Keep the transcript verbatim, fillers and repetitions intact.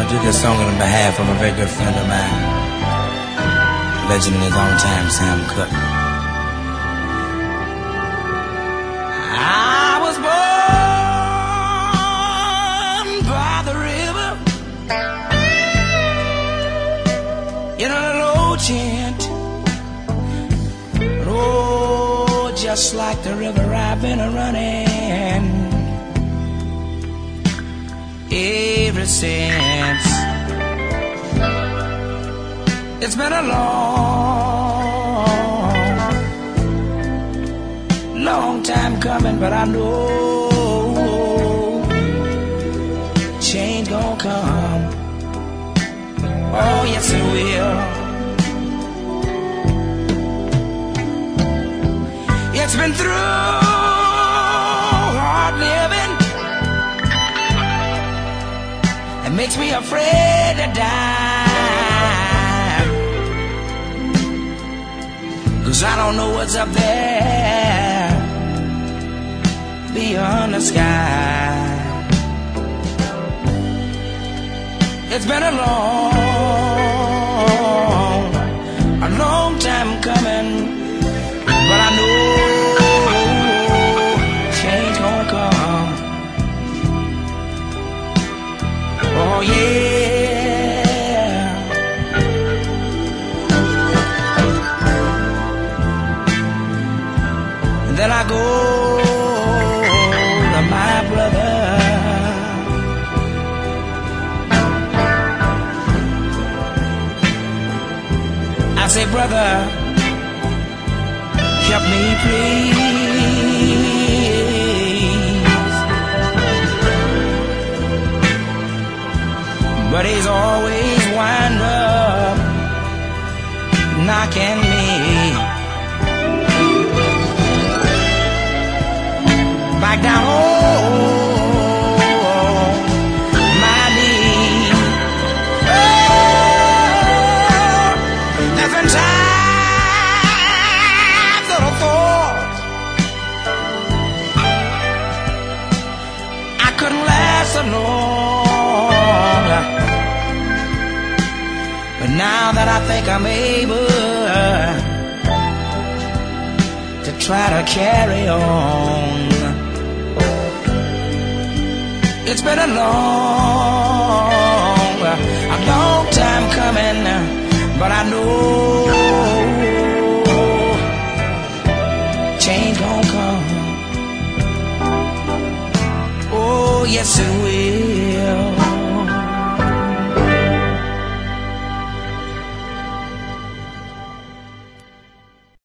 do this song on behalf of a very good friend of mine, legend in his own time, Sam Cooke. I was born by the river in a little old tent. Oh, just like the river I've been a-running ever since. It's been a long, long time coming, but I know change gonna come. Oh, yes it will. It's been through hard living, it makes me afraid to die, 'cause I don't know what's up there beyond the sky. It's been a long, a long time coming, but I know change gonna come. Oh yeah. And then I go to my brother, I say, brother, help me please. But he's always wind up knocking me back down on my knee. Oh, there's been times that I thought I couldn't last so long, but now that I think I'm able to try to carry on. It's been a long, a long time coming, but I know change gon' come. Oh, yes it will.